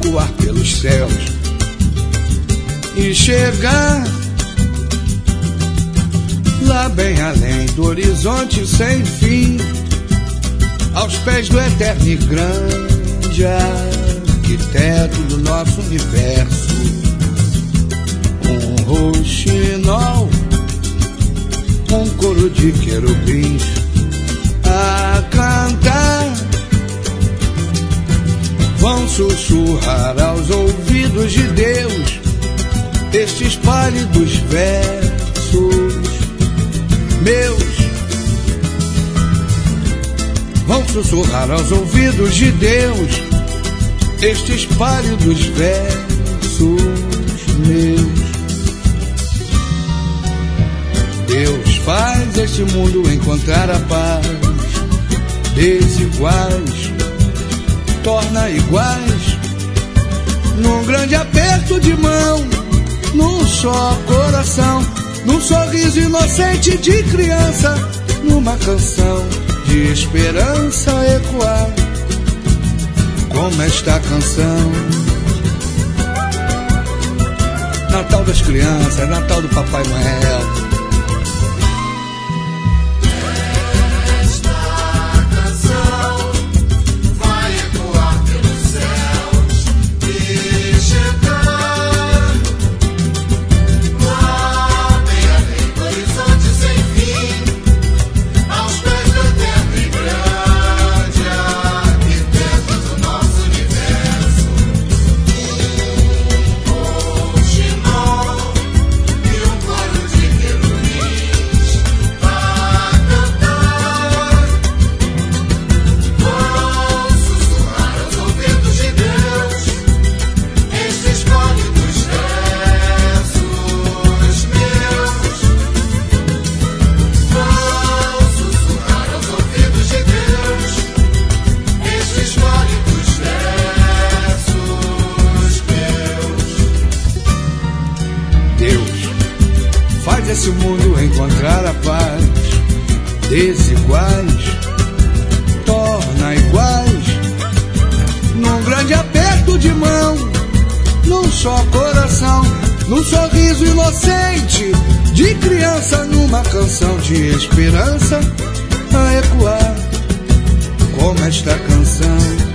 ecoar pelos céus e chegar lá bem além do horizonte sem fim, aos pés do eterno e grande arquiteto do nosso universo. Um roxinol, um coro de querubins a cantar, vão sussurrar aos ouvidos de Deus estes pálidos versos meus. Vão sussurrar aos ouvidos de Deus estes pálidos versos meus. Deus faz este mundo encontrar a paz, desiguais torna iguais, num grande aperto de mão, num só coração, num sorriso inocente de criança, numa canção de esperança ecoar, como esta canção. Natal das crianças, Natal do Papai Noel. Esse mundo encontrar a paz, desiguais torna iguais, num grande aperto de mão, num só coração, num sorriso inocente de criança, numa canção de esperança a ecoar, como esta canção.